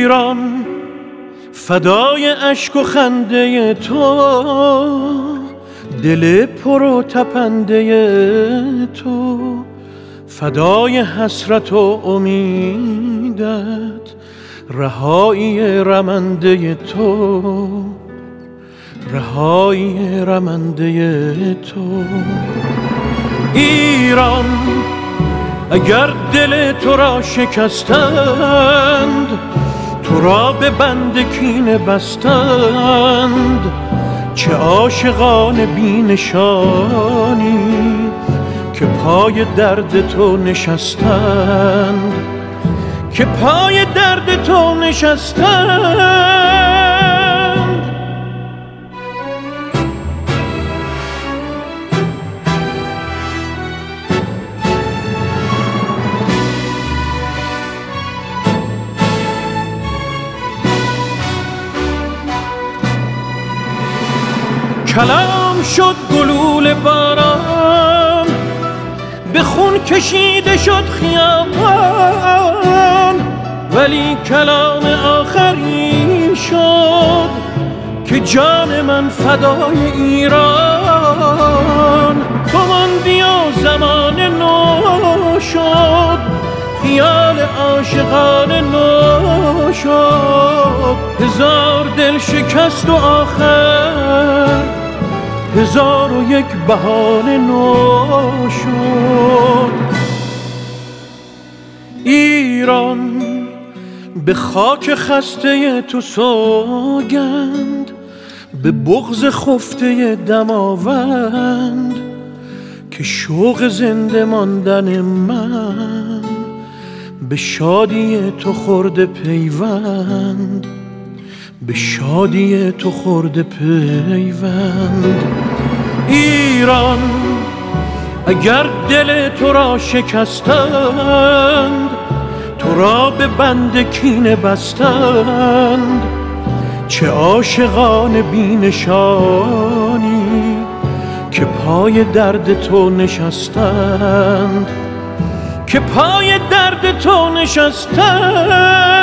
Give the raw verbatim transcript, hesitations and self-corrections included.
ایران فدای اشک و خنده تو، دل پر و تپنده تو، فدای حسرت و امیدت، رهایی رمنده تو، رهایی رمنده تو. ایران اگر دل تو را شکستند، تو را به بند کینه بستند، چه عاشقان بی نشانی که پای درد تو نشستند، که پای درد تو نشستند. کلام شد گلوله باران، به خون کشیده شد خیابان، ولی کلام آخری شد که جان من فدای ایران. تو ماندی و زمان نو شد، خیال عاشقان نو شد، هزار دل شکست و آخر هزار و یک بهانه نو شد. ایران به خاک خسته تو سوگند، به بغض خفته دماوند، که شوق زنده ماندن من به شادی تو خورده پیوند، به شادی تو خورده پیوند. ایران اگر دل تو را شکستند، تو را به بند کینه بستند، چه عاشقان بی نشانی که پای درد تو نشستند، که پای درد تو نشستند.